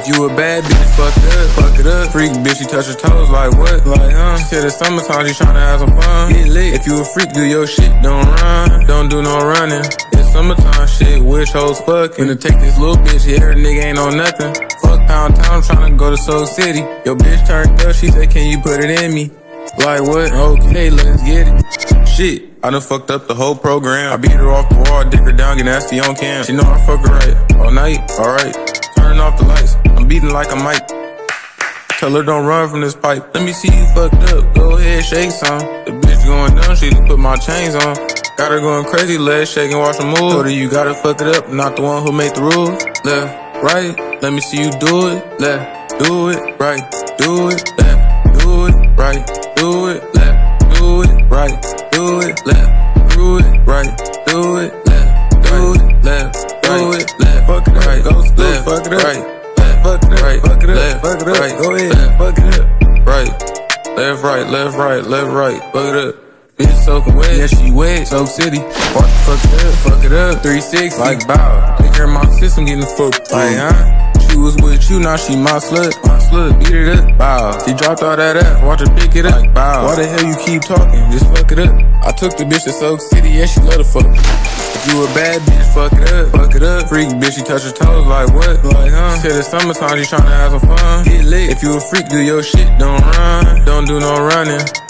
you a bad bitch, fuck it up. Freak bitch, she touch her toes like what? Like, She said it's summertime, she tryna have some fun. Get lit. If you a freak, do your shit, don't run. Don't do no running. It's summertime shit, wish hoes fucking. Finna take this little bitch, yeah, her nigga ain't on nothing. Fuck Pound Town, I'm tryna go to Soul City. Your bitch turned up, she said, can you put it in me? Like what? Okay, let's get it. Shit, I done fucked up the whole program. I beat her off the wall, dick her down, get nasty on cam. She know I fuck her right, all night, alright. Turn off the lights, I'm beating like a mic. Tell her don't run from this pipe. Let me see you fucked up, go ahead, shake some. The bitch going down, she done put my chains on. Got her going crazy, legs shaking, watch her move. Told her you gotta fuck it up, not the one who made the rules. Left, right, let me see you do it. Left, do it, right, do it, left, do it, right, do it, left, do it, right, do it, left, do it, right, do it, left, do it, left, do it, left, fuck it up, go left, fuck it up, right, left, fuck it up, right, fuck it up, fuck it up, right, go ahead, fuck it up, right, left, right, left, right, left, right, fuck it up. Bitch soaking wet, yeah she wet, Soak City. Watch fuck it up, 360. Like bow, take her in my system, getting fucked. Like she was with you, now she my slut. Beat it up, bow. She dropped all that ass, watch her pick it up, like bow. Why the hell you keep talking? Just fuck it up. I took the bitch to Soak City, yeah she love to fuck. If you a bad bitch, fuck it up. Freak bitch, she touch her toes like what? Like She said it's summertime, she tryna have some fun. Get lit. If you a freak, do your shit, don't run. Don't do no running.